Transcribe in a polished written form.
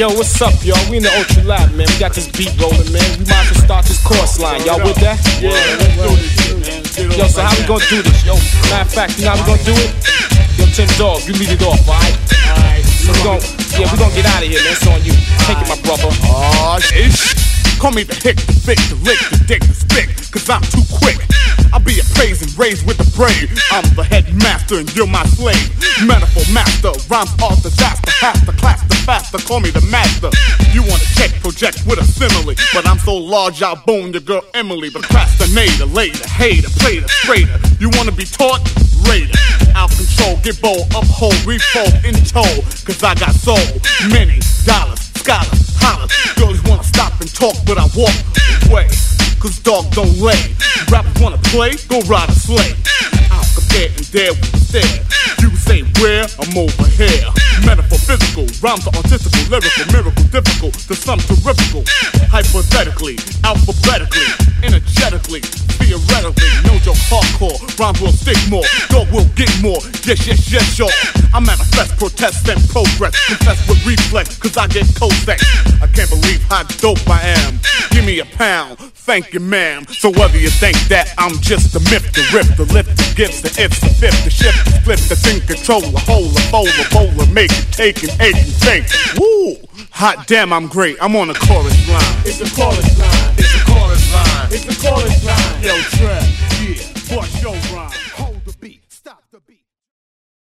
Yo, what's up, y'all? We in the Ultra Lab, man. We got this beat rolling, man. We might as well start this course line. Y'all with that? Yeah, let's do this shit, man. Yo, so how we gonna do this? Yo, matter of fact, you know how we gonna do it? Yo, Tim Dog, you lead it off, alright? Alright. So we gonna get out of here, man. It's on you. Take it, my brother. Aw, shit. Call me the hick, the vic, the lick, the dick, the spick, cause I'm too quick. I'll be a praise and raised with the brave. I'm the headmaster and you're my slave. Metaphor master, rhymes are disaster. Half the class, the faster, call me the master. You wanna check, project with a simile, but I'm so large I'll bone your girl Emily. Procrastinator, later, hater, plater, straighter. You wanna be taught? Raider. Out control, get bold, uphold, refold, in tow. Cause I got so many dollars, scholars, hollers. Girls wanna stop and talk, but I walk away. Cause dog don't lay. Rappers wanna play, go ride a sleigh. I'll compare and dare with the stare. You say where, I'm over here. Metaphor physical, rhymes are artistical, lyrical, miracle, difficult, to some terrifical. Hypothetically, alphabetically, energetically, theoretically, no joke hardcore. Rhymes will stick more, dog will get more. Yes, yes, yes, y'all. I manifest, protest, and progress. Confess with reflex, cause I get co-sex. I can't believe how dope I am. Give me a pound, thank you, ma'am. So whether you think that I'm just a myth, the riff, the lift, the gifts, the ifs, the fifth, the shift, the split, the thing, control, the whole, the bowler, make it, take and ache and think. Woo! Hot damn, I'm great. I'm on the chorus line. It's the chorus line. It's the chorus line. It's the chorus line. Yo, Trev, yeah, bust your